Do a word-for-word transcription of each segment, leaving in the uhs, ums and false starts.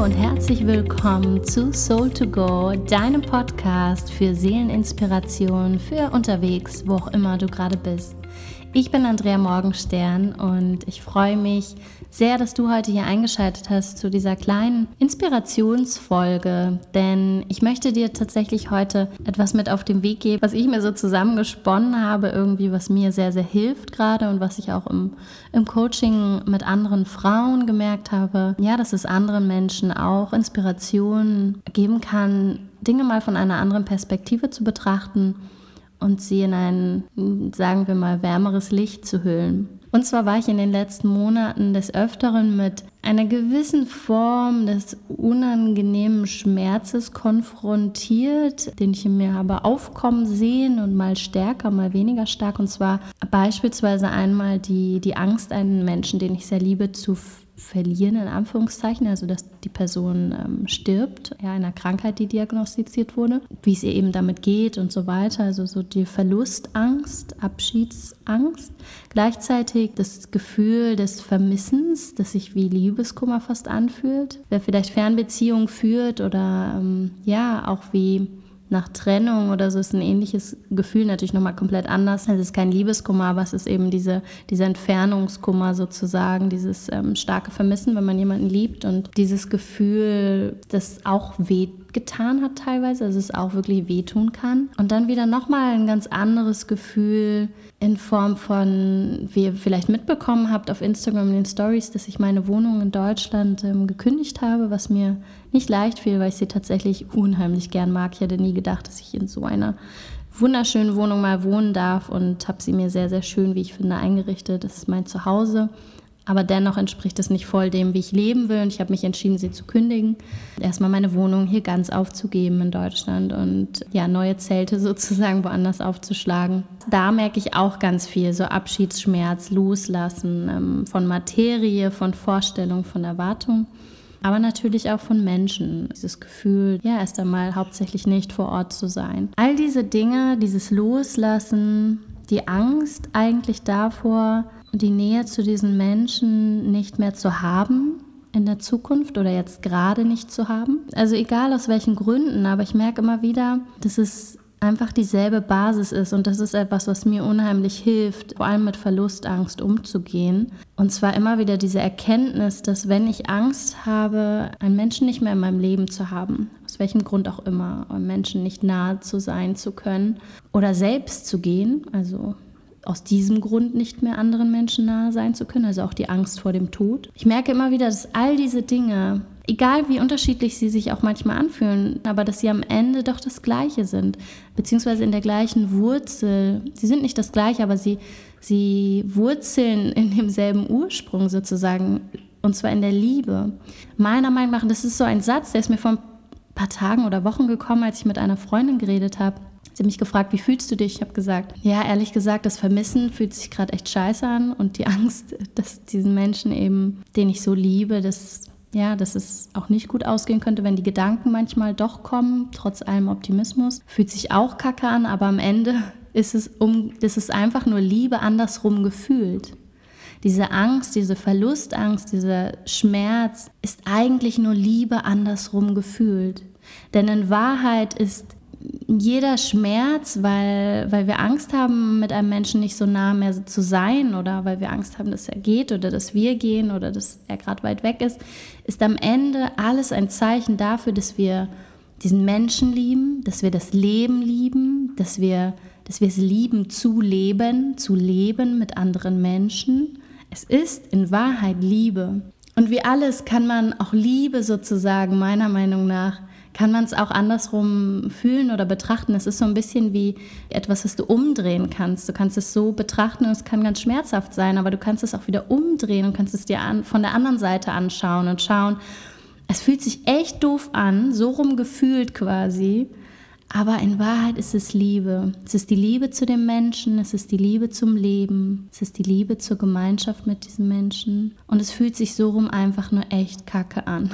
und herzlich willkommen zu Soul to Go, deinem Podcast für Seeleninspiration für unterwegs, wo auch immer du gerade bist. Ich bin Andrea Morgenstern und ich freue mich sehr, dass du heute hier eingeschaltet hast zu dieser kleinen Inspirationsfolge, denn ich möchte dir tatsächlich heute etwas mit auf den Weg geben, was ich mir so zusammengesponnen habe, irgendwie, was mir sehr, sehr hilft gerade und was ich auch im, im Coaching mit anderen Frauen gemerkt habe, ja, dass es anderen Menschen auch Inspiration geben kann, Dinge mal von einer anderen Perspektive zu betrachten und sie in ein, sagen wir mal, wärmeres Licht zu hüllen. Und zwar war ich in den letzten Monaten des Öfteren mit einer gewissen Form des unangenehmen Schmerzes konfrontiert, den ich in mir habe aufkommen sehen und mal stärker, mal weniger stark. Und zwar beispielsweise einmal die, die Angst, einen Menschen, den ich sehr liebe, zu f- verlieren, in Anführungszeichen, also dass die Person ähm, stirbt, ja, einer Krankheit, die diagnostiziert wurde, wie es ihr eben damit geht und so weiter, also so die Verlustangst, Abschiedsangst, gleichzeitig das Gefühl des Vermissens, das sich wie Liebeskummer fast anfühlt, wer vielleicht Fernbeziehungen führt oder ähm, ja, auch wie nach Trennung oder so ist ein ähnliches Gefühl, natürlich nochmal komplett anders. Es ist kein Liebeskummer, aber es ist eben diese, dieser Entfernungskummer sozusagen, dieses ähm, starke Vermissen, wenn man jemanden liebt und dieses Gefühl, das auch weh getan hat teilweise, also es auch wirklich wehtun kann. Und dann wieder nochmal ein ganz anderes Gefühl in Form von, wie ihr vielleicht mitbekommen habt auf Instagram in den Stories, dass ich meine Wohnung in Deutschland ähm, gekündigt habe, was mir nicht leicht fiel, weil ich sie tatsächlich unheimlich gern mag. Ich hätte nie gedacht, dass ich in so einer wunderschönen Wohnung mal wohnen darf und habe sie mir sehr, sehr schön, wie ich finde, eingerichtet. Das ist mein Zuhause. Aber dennoch entspricht es nicht voll dem, wie ich leben will. Und ich habe mich entschieden, sie zu kündigen. Erstmal meine Wohnung hier ganz aufzugeben in Deutschland und ja, neue Zelte sozusagen woanders aufzuschlagen. Da merke ich auch ganz viel, so Abschiedsschmerz, Loslassen ähm, von Materie, von Vorstellung, von Erwartung. Aber natürlich auch von Menschen. Dieses Gefühl, ja, erst einmal hauptsächlich nicht vor Ort zu sein. All diese Dinge, dieses Loslassen, die Angst eigentlich davor, die Nähe zu diesen Menschen nicht mehr zu haben in der Zukunft oder jetzt gerade nicht zu haben. Also egal aus welchen Gründen, aber ich merke immer wieder, dass es einfach dieselbe Basis ist und das ist etwas, was mir unheimlich hilft, vor allem mit Verlustangst umzugehen. Und zwar immer wieder diese Erkenntnis, dass wenn ich Angst habe, einen Menschen nicht mehr in meinem Leben zu haben, aus welchem Grund auch immer, einem Menschen nicht nahe zu sein zu können oder selbst zu gehen, also aus diesem Grund nicht mehr anderen Menschen nahe sein zu können, also auch die Angst vor dem Tod. Ich merke immer wieder, dass all diese Dinge, egal wie unterschiedlich sie sich auch manchmal anfühlen, aber dass sie am Ende doch das Gleiche sind, beziehungsweise in der gleichen Wurzel. Sie sind nicht das Gleiche, aber sie, sie wurzeln in demselben Ursprung sozusagen, und zwar in der Liebe. Meiner Meinung nach, das ist so ein Satz, der ist mir vor ein paar Tagen oder Wochen gekommen, als ich mit einer Freundin geredet habe. Sie hat mich gefragt, wie fühlst du dich? Ich habe gesagt, ja, ehrlich gesagt, das Vermissen fühlt sich gerade echt scheiße an und die Angst, dass diesen Menschen eben, den ich so liebe, dass, ja, dass es auch nicht gut ausgehen könnte, wenn die Gedanken manchmal doch kommen, trotz allem Optimismus, fühlt sich auch kacke an, aber am Ende ist es, um, ist es einfach nur Liebe andersrum gefühlt. Diese Angst, diese Verlustangst, dieser Schmerz ist eigentlich nur Liebe andersrum gefühlt. Denn in Wahrheit ist jeder Schmerz, weil, weil wir Angst haben, mit einem Menschen nicht so nah mehr zu sein oder weil wir Angst haben, dass er geht oder dass wir gehen oder dass er gerade weit weg ist, ist am Ende alles ein Zeichen dafür, dass wir diesen Menschen lieben, dass wir das Leben lieben, dass wir, dass wir es lieben zu leben, zu leben mit anderen Menschen. Es ist in Wahrheit Liebe. Und wie alles kann man auch Liebe sozusagen, meiner Meinung nach, kann man es auch andersrum fühlen oder betrachten. Es ist so ein bisschen wie etwas, was du umdrehen kannst. Du kannst es so betrachten und es kann ganz schmerzhaft sein, aber du kannst es auch wieder umdrehen und kannst es dir an, von der anderen Seite anschauen und schauen, es fühlt sich echt doof an, so rum gefühlt quasi, aber in Wahrheit ist es Liebe. Es ist die Liebe zu dem Menschen, es ist die Liebe zum Leben, es ist die Liebe zur Gemeinschaft mit diesem Menschen und es fühlt sich so rum einfach nur echt kacke an.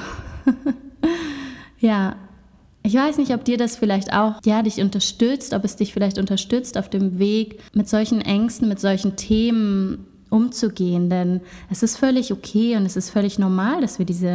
Ja, ich weiß nicht, ob dir das vielleicht auch, ja, dich unterstützt, ob es dich vielleicht unterstützt auf dem Weg, mit solchen Ängsten, mit solchen Themen umzugehen, denn es ist völlig okay und es ist völlig normal, dass wir diese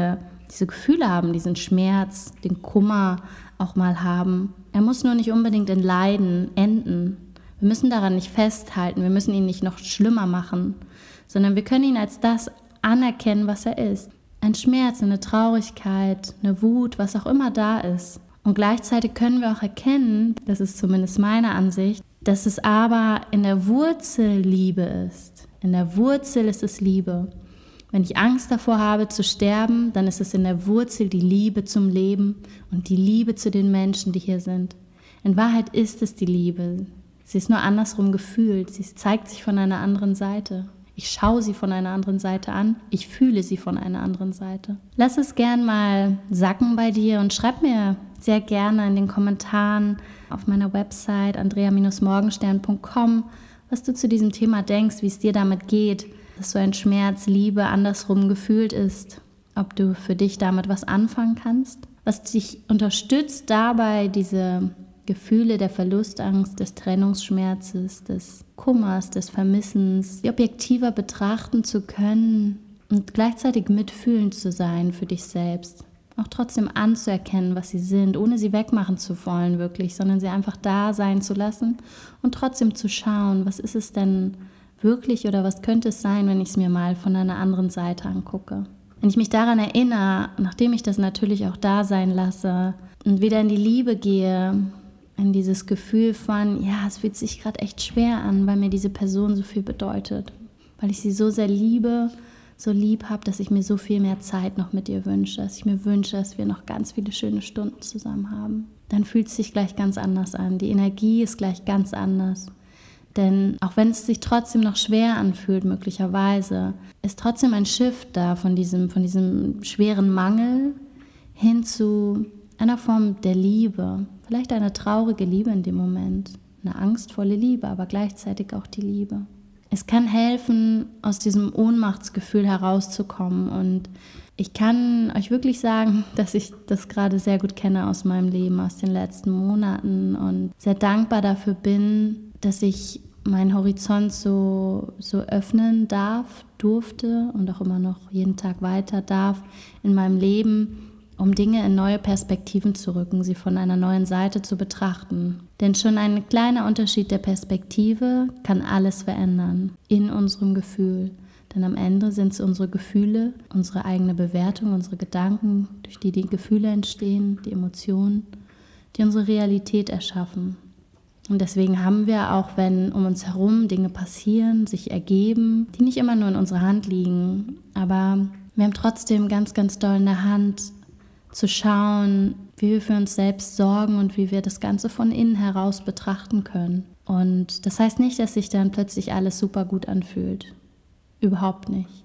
diese Gefühle haben, diesen Schmerz, den Kummer auch mal haben. Er muss nur nicht unbedingt in Leiden enden. Wir müssen daran nicht festhalten, wir müssen ihn nicht noch schlimmer machen, sondern wir können ihn als das anerkennen, was er ist. Ein Schmerz, eine Traurigkeit, eine Wut, was auch immer da ist. Und gleichzeitig können wir auch erkennen, das ist zumindest meine Ansicht, dass es aber in der Wurzel Liebe ist. In der Wurzel ist es Liebe. Wenn ich Angst davor habe zu sterben, dann ist es in der Wurzel die Liebe zum Leben und die Liebe zu den Menschen, die hier sind. In Wahrheit ist es die Liebe. Sie ist nur andersrum gefühlt. Sie zeigt sich von einer anderen Seite. Ich schaue sie von einer anderen Seite an. Ich fühle sie von einer anderen Seite. Lass es gern mal sacken bei dir und schreib mir sehr gerne in den Kommentaren auf meiner Website andrea Bindestrich morgenstern Punkt com, was du zu diesem Thema denkst, wie es dir damit geht, dass so ein Schmerz, Liebe andersrum gefühlt ist, ob du für dich damit was anfangen kannst, was dich unterstützt dabei, diese Gefühle der Verlustangst, des Trennungsschmerzes, des Kummers, des Vermissens, die objektiver betrachten zu können und gleichzeitig mitfühlend zu sein für dich selbst. Auch trotzdem anzuerkennen, was sie sind, ohne sie wegmachen zu wollen wirklich, sondern sie einfach da sein zu lassen und trotzdem zu schauen, was ist es denn wirklich oder was könnte es sein, wenn ich es mir mal von einer anderen Seite angucke. Wenn ich mich daran erinnere, nachdem ich das natürlich auch da sein lasse und wieder in die Liebe gehe, in dieses Gefühl von, ja, es fühlt sich gerade echt schwer an, weil mir diese Person so viel bedeutet, weil ich sie so sehr liebe, so lieb habe, dass ich mir so viel mehr Zeit noch mit ihr wünsche, dass ich mir wünsche, dass wir noch ganz viele schöne Stunden zusammen haben. Dann fühlt es sich gleich ganz anders an. Die Energie ist gleich ganz anders. Denn auch wenn es sich trotzdem noch schwer anfühlt, möglicherweise, ist trotzdem ein Shift da von diesem, von diesem schweren Mangel hin zu einer Form der Liebe. Vielleicht eine traurige Liebe in dem Moment, eine angstvolle Liebe, aber gleichzeitig auch die Liebe. Es kann helfen, aus diesem Ohnmachtsgefühl herauszukommen und ich kann euch wirklich sagen, dass ich das gerade sehr gut kenne aus meinem Leben, aus den letzten Monaten und sehr dankbar dafür bin, dass ich meinen Horizont so, so öffnen darf, durfte und auch immer noch jeden Tag weiter darf in meinem Leben, um Dinge in neue Perspektiven zu rücken, sie von einer neuen Seite zu betrachten. Denn schon ein kleiner Unterschied der Perspektive kann alles verändern in unserem Gefühl. Denn am Ende sind es unsere Gefühle, unsere eigene Bewertung, unsere Gedanken, durch die die Gefühle entstehen, die Emotionen, die unsere Realität erschaffen. Und deswegen haben wir, auch wenn um uns herum Dinge passieren, sich ergeben, die nicht immer nur in unserer Hand liegen, aber wir haben trotzdem ganz, ganz doll in der Hand, zu schauen, wie wir für uns selbst sorgen und wie wir das Ganze von innen heraus betrachten können. Und das heißt nicht, dass sich dann plötzlich alles super gut anfühlt. Überhaupt nicht.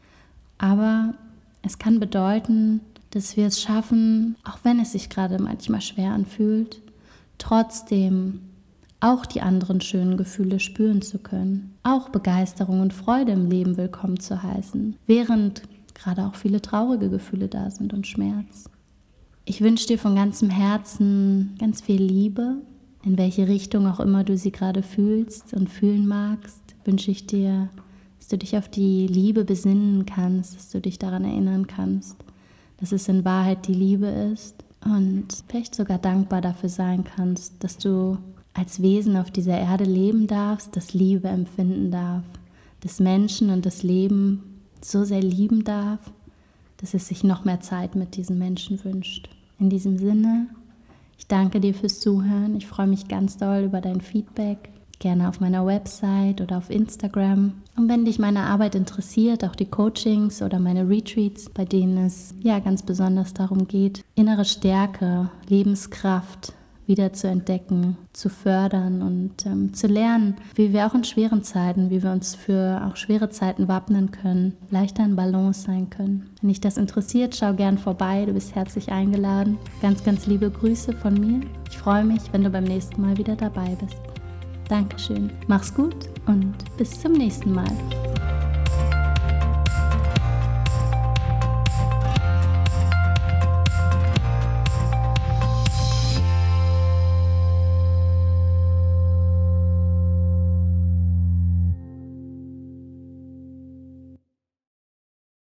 Aber es kann bedeuten, dass wir es schaffen, auch wenn es sich gerade manchmal schwer anfühlt, trotzdem auch die anderen schönen Gefühle spüren zu können. Auch Begeisterung und Freude im Leben willkommen zu heißen, während gerade auch viele traurige Gefühle da sind und Schmerz. Ich wünsche dir von ganzem Herzen ganz viel Liebe, in welche Richtung auch immer du sie gerade fühlst und fühlen magst, wünsche ich dir, dass du dich auf die Liebe besinnen kannst, dass du dich daran erinnern kannst, dass es in Wahrheit die Liebe ist und vielleicht sogar dankbar dafür sein kannst, dass du als Wesen auf dieser Erde leben darfst, das Liebe empfinden darf, das Menschen und das Leben so sehr lieben darf, dass es sich noch mehr Zeit mit diesen Menschen wünscht. In diesem Sinne, ich danke dir fürs Zuhören. Ich freue mich ganz doll über dein Feedback, gerne auf meiner Website oder auf Instagram. Und wenn dich meine Arbeit interessiert, auch die Coachings oder meine Retreats, bei denen es ja ganz besonders darum geht, innere Stärke, Lebenskraft wieder zu entdecken, zu fördern und ähm, zu lernen, wie wir auch in schweren Zeiten, wie wir uns für auch schwere Zeiten wappnen können, leichter in Balance sein können. Wenn dich das interessiert, schau gern vorbei, du bist herzlich eingeladen. Ganz, ganz liebe Grüße von mir. Ich freue mich, wenn du beim nächsten Mal wieder dabei bist. Dankeschön, mach's gut und bis zum nächsten Mal.